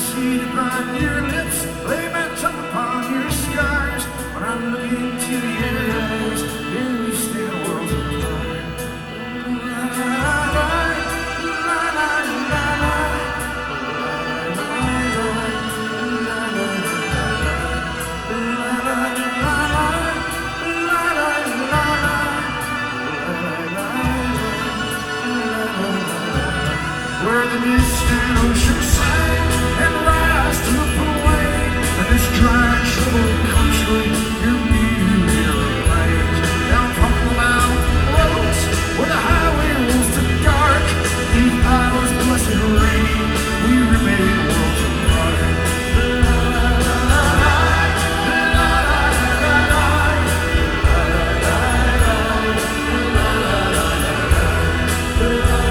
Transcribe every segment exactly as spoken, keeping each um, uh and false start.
seed upon your lips, lay my tongue upon your scars. When I look into your eyes, then we stand worlds apart. La la la, la la la la, la la la la. Where the distant ocean sang and rise to look away, and this dry, troubled country, you knew your light. Down from the mountain roads, where the highway rolls to dark, neath hours blessed rain, we remain worlds apart. La la la la, la la la la la, la la la la la la.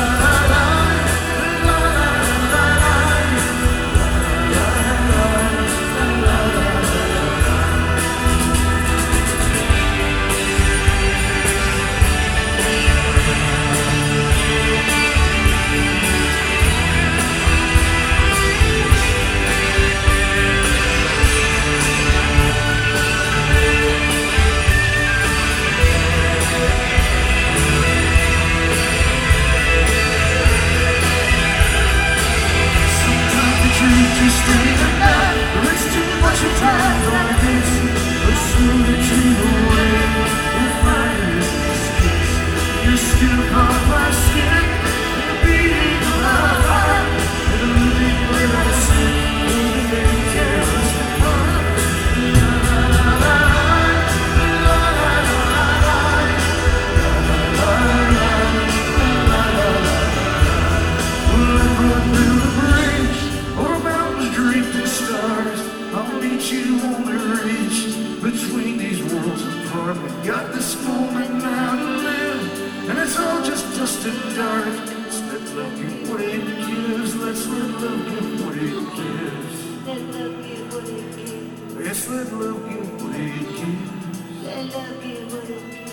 Just stay the night. There is too much of time like this. But soon you dream away. We'll find it in this kiss. Your skin upon my skin, the beating of my heart, and the living where I sit, will make careless apart. La la la la, la la la la, la la la la, la la la. We'll run through the bridge over mountains draped in stars. I'll meet you on the ridge between these worlds apart. We got this moment now to live, and it's all just dust and dark. Let's let love give what it gives. Let's let love give what it gives. Let love give what it gives. Let's let love give what it gives. Let love give what it gives.